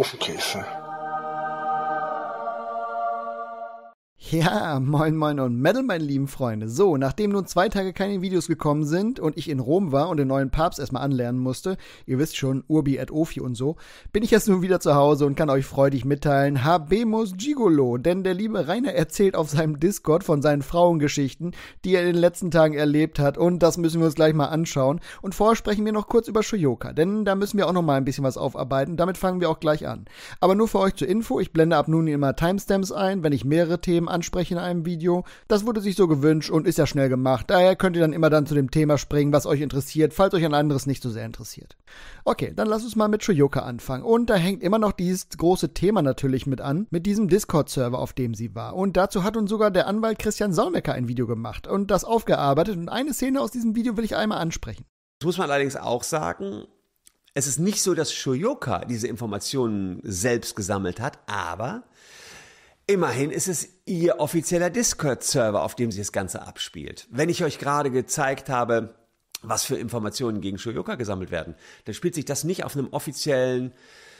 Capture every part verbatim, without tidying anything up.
Ofenkäse. Ja, moin moin und Metal, meine lieben Freunde. So, nachdem nun zwei Tage keine Videos gekommen sind und ich in Rom war und den neuen Papst erstmal anlernen musste, ihr wisst schon, Urbi et Ofi und so, bin ich jetzt nun wieder zu Hause und kann euch freudig mitteilen, habemus Gigolo, denn der liebe Rainer erzählt auf seinem Discord von seinen Frauengeschichten, die er in den letzten Tagen erlebt hat, und das müssen wir uns gleich mal anschauen. Und vorher sprechen wir noch kurz über Shoyoka, denn da müssen wir auch noch mal ein bisschen was aufarbeiten, damit fangen wir auch gleich an. Aber nur für euch zur Info, ich blende ab nun immer Timestamps ein, wenn ich mehrere Themen anspreche in einem Video. Das wurde sich so gewünscht und ist ja schnell gemacht. Daher könnt ihr dann immer dann zu dem Thema springen, was euch interessiert, falls euch ein anderes nicht so sehr interessiert. Okay, dann lasst uns mal mit Shoyoka anfangen. Und da hängt immer noch dieses große Thema natürlich mit an, mit diesem Discord-Server, auf dem sie war. Und dazu hat uns sogar der Anwalt Christian Solmecke ein Video gemacht und das aufgearbeitet. Und eine Szene aus diesem Video will ich einmal ansprechen. Das muss man allerdings auch sagen, es ist nicht so, dass Shoyoka diese Informationen selbst gesammelt hat, aber immerhin ist es ihr offizieller Discord-Server, auf dem sich das Ganze abspielt. Wenn ich euch gerade gezeigt habe, was für Informationen gegen Shoyoka gesammelt werden, dann spielt sich das nicht auf einem offiziellen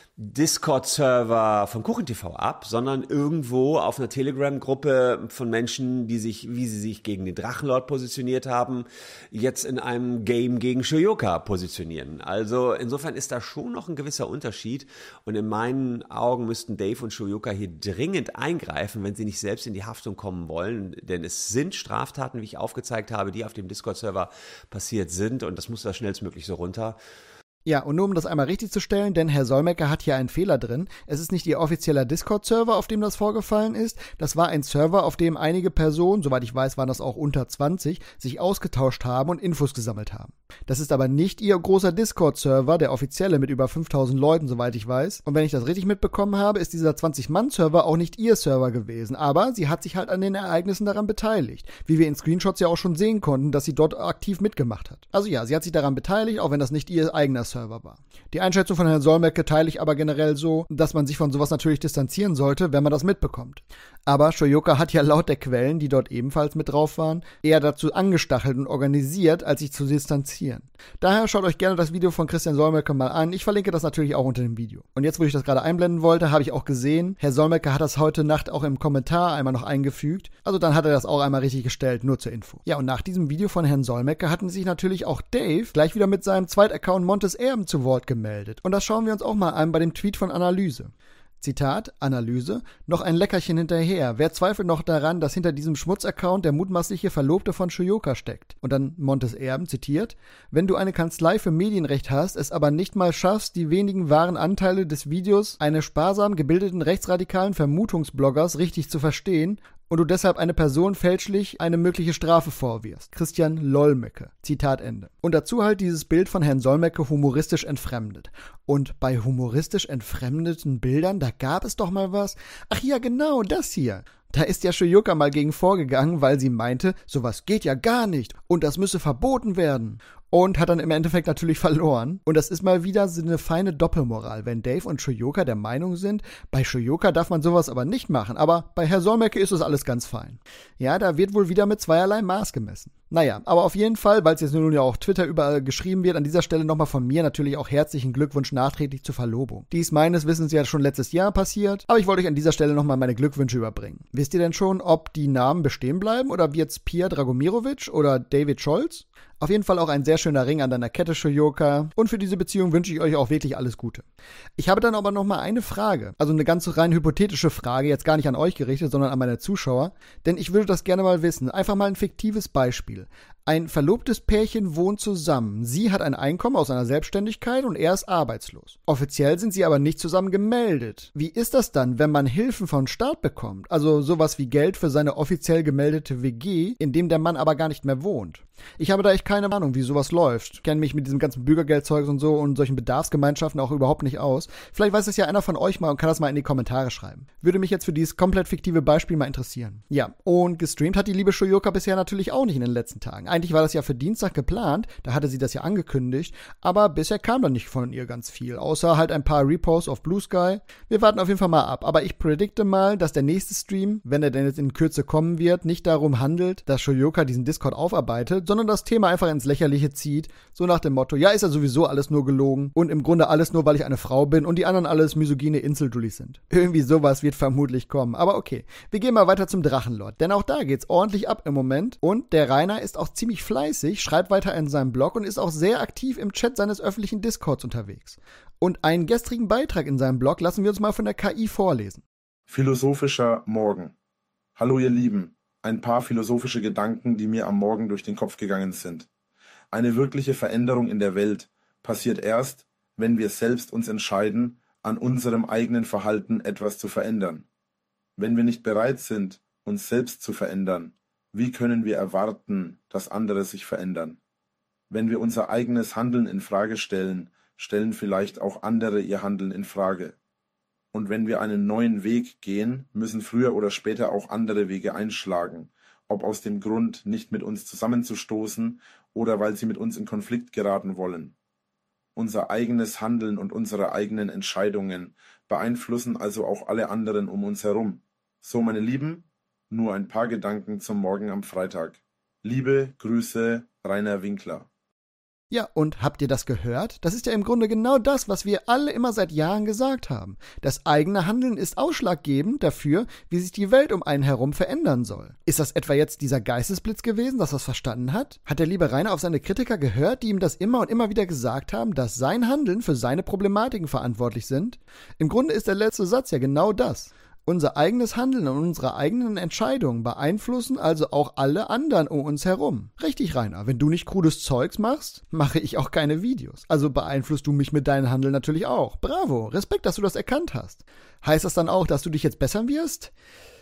Discord-Server von KuchenTV ab, sondern irgendwo auf einer Telegram-Gruppe von Menschen, die sich, wie sie sich gegen den Drachenlord positioniert haben, jetzt in einem Game gegen Shoyoka positionieren. Also insofern ist da schon noch ein gewisser Unterschied und in meinen Augen müssten Dave und Shoyoka hier dringend eingreifen, wenn sie nicht selbst in die Haftung kommen wollen, denn es sind Straftaten, wie ich aufgezeigt habe, die auf dem Discord-Server passiert sind und das muss da schnellstmöglich so runter. Ja, und nur um das einmal richtig zu stellen, denn Herr Solmecke hat hier einen Fehler drin. Es ist nicht ihr offizieller Discord-Server, auf dem das vorgefallen ist. Das war ein Server, auf dem einige Personen, soweit ich weiß, waren das auch unter zwanzig, sich ausgetauscht haben und Infos gesammelt haben. Das ist aber nicht ihr großer Discord-Server, der offizielle mit über fünftausend Leuten, soweit ich weiß. Und wenn ich das richtig mitbekommen habe, ist dieser zwanzig-Mann-Server auch nicht ihr Server gewesen. Aber sie hat sich halt an den Ereignissen daran beteiligt. Wie wir in Screenshots ja auch schon sehen konnten, dass sie dort aktiv mitgemacht hat. Also ja, sie hat sich daran beteiligt, auch wenn das nicht ihr eigener Server war. Die Einschätzung von Herrn Solmecke teile ich aber generell so, dass man sich von sowas natürlich distanzieren sollte, wenn man das mitbekommt. Aber Shoyoka hat ja laut der Quellen, die dort ebenfalls mit drauf waren, eher dazu angestachelt und organisiert, als sich zu distanzieren. Daher schaut euch gerne das Video von Christian Solmecke mal an. Ich verlinke das natürlich auch unter dem Video. Und jetzt, wo ich das gerade einblenden wollte, habe ich auch gesehen, Herr Solmecke hat das heute Nacht auch im Kommentar einmal noch eingefügt. Also dann hat er das auch einmal richtig gestellt, nur zur Info. Ja, und nach diesem Video von Herrn Solmecke hatten sich natürlich auch Dave gleich wieder mit seinem Zweitaccount Montes Erben zu Wort gemeldet. Und das schauen wir uns auch mal an bei dem Tweet von Analyse. Zitat, Analyse, noch ein Leckerchen hinterher. Wer zweifelt noch daran, dass hinter diesem Schmutzaccount der mutmaßliche Verlobte von Shoyoka steckt? Und dann Montes Erben zitiert, wenn du eine Kanzlei für Medienrecht hast, es aber nicht mal schaffst, die wenigen wahren Anteile des Videos eines sparsam gebildeten rechtsradikalen Vermutungsbloggers richtig zu verstehen und du deshalb eine Person fälschlich eine mögliche Strafe vorwirfst. Christian Lollmecke. Zitat Ende. Und dazu halt dieses Bild von Herrn Solmecke humoristisch entfremdet. Und bei humoristisch entfremdeten Bildern, da gab es doch mal was. Ach ja, genau, das hier. Da ist ja Shoyoka mal gegen vorgegangen, weil sie meinte, sowas geht ja gar nicht und das müsse verboten werden. Und hat dann im Endeffekt natürlich verloren. Und das ist mal wieder so eine feine Doppelmoral, wenn Dave und Shoyoka der Meinung sind, bei Shoyoka darf man sowas aber nicht machen, aber bei Herr Solmecke ist das alles ganz fein. Ja, da wird wohl wieder mit zweierlei Maß gemessen. Naja, aber auf jeden Fall, weil es jetzt nun ja auch Twitter überall geschrieben wird, an dieser Stelle nochmal von mir natürlich auch herzlichen Glückwunsch nachträglich zur Verlobung. Die ist meines Wissens ja schon letztes Jahr passiert, aber ich wollte euch an dieser Stelle nochmal meine Glückwünsche überbringen. Wisst ihr denn schon, ob die Namen bestehen bleiben oder wird's Pia Dragomirovic oder David Scholz? Auf jeden Fall auch ein sehr schöner Ring an deiner Kette, Shoyoka. Und für diese Beziehung wünsche ich euch auch wirklich alles Gute. Ich habe dann aber noch mal eine Frage. Also eine ganz rein hypothetische Frage, jetzt gar nicht an euch gerichtet, sondern an meine Zuschauer. Denn ich würde das gerne mal wissen. Einfach mal ein fiktives Beispiel. Ein verlobtes Pärchen wohnt zusammen. Sie hat ein Einkommen aus einer Selbstständigkeit und er ist arbeitslos. Offiziell sind sie aber nicht zusammen gemeldet. Wie ist das dann, wenn man Hilfen vom Staat bekommt? Also sowas wie Geld für seine offiziell gemeldete W G, in dem der Mann aber gar nicht mehr wohnt. Ich habe da echt keine Ahnung, wie sowas läuft. Ich kenne mich mit diesem ganzen Bürgergeldzeugs und so und solchen Bedarfsgemeinschaften auch überhaupt nicht aus. Vielleicht weiß es ja einer von euch mal und kann das mal in die Kommentare schreiben. Würde mich jetzt für dieses komplett fiktive Beispiel mal interessieren. Ja, und gestreamt hat die liebe Shoyoka bisher natürlich auch nicht in den letzten Tagen. eigentlich war das ja für Dienstag geplant, da hatte sie das ja angekündigt, aber bisher kam dann nicht von ihr ganz viel, außer halt ein paar Reposts auf Blue Sky. Wir warten auf jeden Fall mal ab, aber ich predikte mal, dass der nächste Stream, wenn er denn jetzt in Kürze kommen wird, nicht darum handelt, dass Shoyoka diesen Discord aufarbeitet, sondern das Thema einfach ins Lächerliche zieht, so nach dem Motto, ja, ist ja sowieso alles nur gelogen und im Grunde alles nur, weil ich eine Frau bin und die anderen alles misogyne Inseldullis sind. Irgendwie sowas wird vermutlich kommen, aber okay, wir gehen mal weiter zum Drachenlord, denn auch da geht's ordentlich ab im Moment und der Rainer ist auch ziemlich fleißig, schreibt weiter in seinem Blog und ist auch sehr aktiv im Chat seines öffentlichen Discords unterwegs. Und einen gestrigen Beitrag in seinem Blog lassen wir uns mal von der K I vorlesen. Philosophischer Morgen. Hallo ihr Lieben, ein paar philosophische Gedanken, die mir am Morgen durch den Kopf gegangen sind. Eine wirkliche Veränderung in der Welt passiert erst, wenn wir selbst uns entscheiden, an unserem eigenen Verhalten etwas zu verändern. Wenn wir nicht bereit sind, uns selbst zu verändern, wie können wir erwarten, dass andere sich verändern? Wenn wir unser eigenes Handeln in Frage stellen, stellen vielleicht auch andere ihr Handeln in Frage. Und wenn wir einen neuen Weg gehen, müssen früher oder später auch andere Wege einschlagen, ob aus dem Grund, nicht mit uns zusammenzustoßen oder weil sie mit uns in Konflikt geraten wollen. Unser eigenes Handeln und unsere eigenen Entscheidungen beeinflussen also auch alle anderen um uns herum. So, meine Lieben, nur ein paar Gedanken zum Morgen am Freitag. Liebe Grüße, Rainer Winkler. Ja, und habt ihr das gehört? Das ist ja im Grunde genau das, was wir alle immer seit Jahren gesagt haben. Das eigene Handeln ist ausschlaggebend dafür, wie sich die Welt um einen herum verändern soll. Ist das etwa jetzt dieser Geistesblitz gewesen, dass er es verstanden hat? Hat der liebe Rainer auf seine Kritiker gehört, die ihm das immer und immer wieder gesagt haben, dass sein Handeln für seine Problematiken verantwortlich sind? Im Grunde ist der letzte Satz ja genau das. Unser eigenes Handeln und unsere eigenen Entscheidungen beeinflussen also auch alle anderen um uns herum. Richtig, Rainer, wenn du nicht krudes Zeugs machst, mache ich auch keine Videos. Also beeinflusst du mich mit deinem Handeln natürlich auch. Bravo, Respekt, dass du das erkannt hast. Heißt das dann auch, dass du dich jetzt bessern wirst?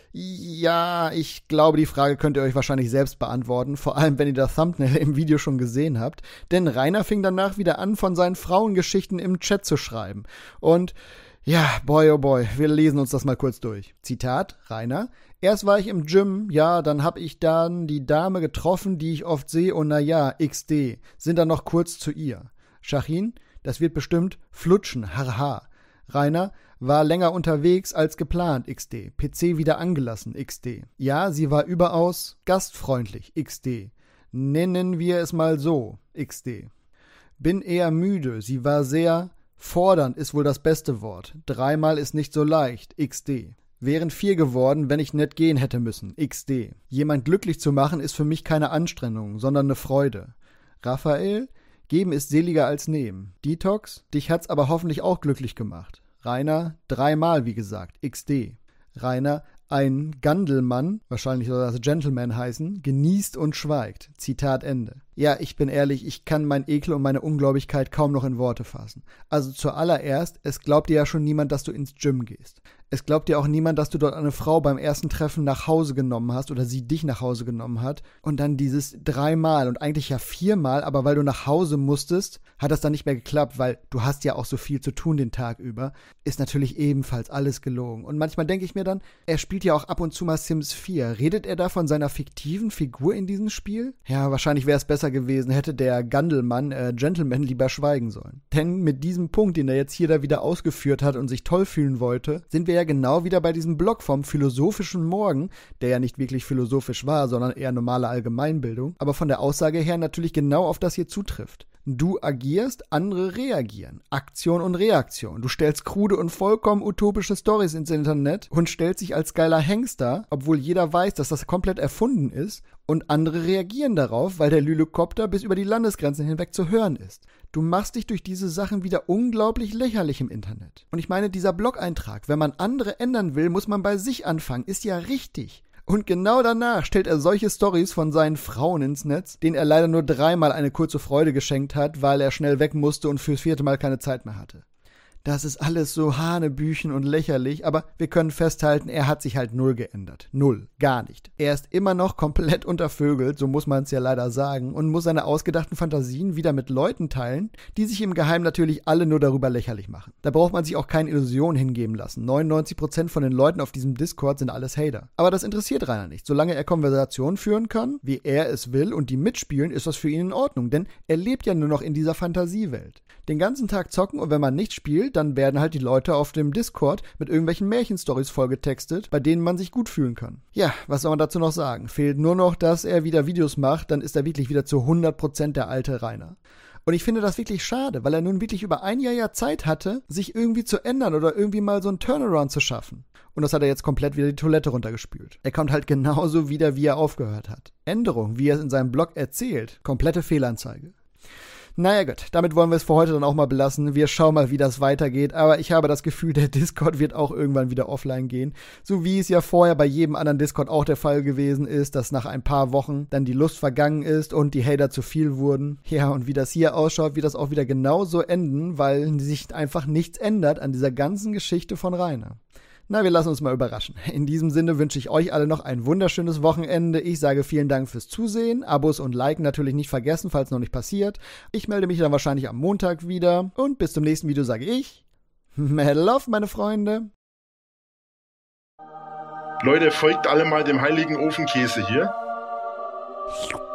Ja, ich glaube, die Frage könnt ihr euch wahrscheinlich selbst beantworten, vor allem wenn ihr das Thumbnail im Video schon gesehen habt. Denn Rainer fing danach wieder an, von seinen Frauengeschichten im Chat zu schreiben. Und ja, boy, oh boy, wir lesen uns das mal kurz durch. Zitat, Rainer. Erst war ich im Gym, ja, dann hab ich dann die Dame getroffen, die ich oft sehe und naja, X D, sind dann noch kurz zu ihr. Shachin, das wird bestimmt flutschen, haha. Rainer, war länger unterwegs als geplant, X D. P C wieder angelassen, X D. Ja, sie war überaus gastfreundlich, X D. Nennen wir es mal so, X D. Bin eher müde, sie war sehr... Fordernd ist wohl das beste Wort. Dreimal ist nicht so leicht. X D. Wären vier geworden, wenn ich nicht gehen hätte müssen. X D. Jemand glücklich zu machen ist für mich keine Anstrengung, sondern eine Freude. Raphael, geben ist seliger als nehmen. Detox, dich hat's aber hoffentlich auch glücklich gemacht. Rainer, dreimal wie gesagt. X D. Rainer, ein Gandelmann, wahrscheinlich soll das Gentleman heißen, genießt und schweigt. Zitat Ende. Ja, ich bin ehrlich, ich kann meinen Ekel und meine Ungläubigkeit kaum noch in Worte fassen. Also zuallererst, es glaubt dir ja schon niemand, dass du ins Gym gehst. Es glaubt dir auch niemand, dass du dort eine Frau beim ersten Treffen nach Hause genommen hast oder sie dich nach Hause genommen hat und dann dieses dreimal und eigentlich ja viermal, aber weil du nach Hause musstest, hat das dann nicht mehr geklappt, weil du hast ja auch so viel zu tun den Tag über, ist natürlich ebenfalls alles gelogen. Und manchmal denke ich mir dann, er spielt ja auch ab und zu mal Sims vier. Redet er da von seiner fiktiven Figur in diesem Spiel? Ja, wahrscheinlich wäre es besser gewesen, hätte der Gandelmann, äh, Gentleman lieber schweigen sollen. Denn mit diesem Punkt, den er jetzt hier da wieder ausgeführt hat und sich toll fühlen wollte, sind wir ja genau wieder bei diesem Blog vom philosophischen Morgen, der ja nicht wirklich philosophisch war, sondern eher normale Allgemeinbildung, aber von der Aussage her natürlich genau auf das hier zutrifft. Du agierst, andere reagieren. Aktion und Reaktion. Du stellst krude und vollkommen utopische Storys ins Internet und stellst dich als geiler Hengster, obwohl jeder weiß, dass das komplett erfunden ist, und andere reagieren darauf, weil der Lylokopter bis über die Landesgrenzen hinweg zu hören ist. Du machst dich durch diese Sachen wieder unglaublich lächerlich im Internet. Und ich meine, dieser Blog-Eintrag, wenn man andere ändern will, muss man bei sich anfangen, ist ja richtig. Und genau danach stellt er solche Storys von seinen Frauen ins Netz, denen er leider nur dreimal eine kurze Freude geschenkt hat, weil er schnell weg musste und fürs vierte Mal keine Zeit mehr hatte. Das ist alles so hanebüchen und lächerlich, aber wir können festhalten, er hat sich halt null geändert. Null. Gar nicht. Er ist immer noch komplett untervögelt, so muss man es ja leider sagen, und muss seine ausgedachten Fantasien wieder mit Leuten teilen, die sich im Geheimen natürlich alle nur darüber lächerlich machen. Da braucht man sich auch keine Illusionen hingeben lassen. neunundneunzig Prozent von den Leuten auf diesem Discord sind alles Hater. Aber das interessiert Rainer nicht. Solange er Konversationen führen kann, wie er es will, und die mitspielen, ist das für ihn in Ordnung, denn er lebt ja nur noch in dieser Fantasiewelt. Den ganzen Tag zocken, und wenn man nicht spielt, dann werden halt die Leute auf dem Discord mit irgendwelchen Märchenstories vollgetextet, bei denen man sich gut fühlen kann. Ja, was soll man dazu noch sagen? Fehlt nur noch, dass er wieder Videos macht, dann ist er wirklich wieder zu hundert Prozent der alte Rainer. Und ich finde das wirklich schade, weil er nun wirklich über ein Jahr ja Zeit hatte, sich irgendwie zu ändern oder irgendwie mal so einen Turnaround zu schaffen. Und das hat er jetzt komplett wieder die Toilette runtergespült. Er kommt halt genauso wieder, wie er aufgehört hat. Änderung, wie er es in seinem Blog erzählt, komplette Fehlanzeige. Naja gut, damit wollen wir es für heute dann auch mal belassen. Wir schauen mal, wie das weitergeht. Aber ich habe das Gefühl, der Discord wird auch irgendwann wieder offline gehen. So wie es ja vorher bei jedem anderen Discord auch der Fall gewesen ist, dass nach ein paar Wochen dann die Lust vergangen ist und die Hater zu viel wurden. Ja, und wie das hier ausschaut, wird das auch wieder genauso enden, weil sich einfach nichts ändert an dieser ganzen Geschichte von Rainer. Na, wir lassen uns mal überraschen. In diesem Sinne wünsche ich euch alle noch ein wunderschönes Wochenende. Ich sage vielen Dank fürs Zusehen. Abos und Liken natürlich nicht vergessen, falls noch nicht passiert. Ich melde mich dann wahrscheinlich am Montag wieder. Und bis zum nächsten Video sage ich, Mad Love, meine Freunde. Leute, folgt alle mal dem heiligen Ofenkäse hier.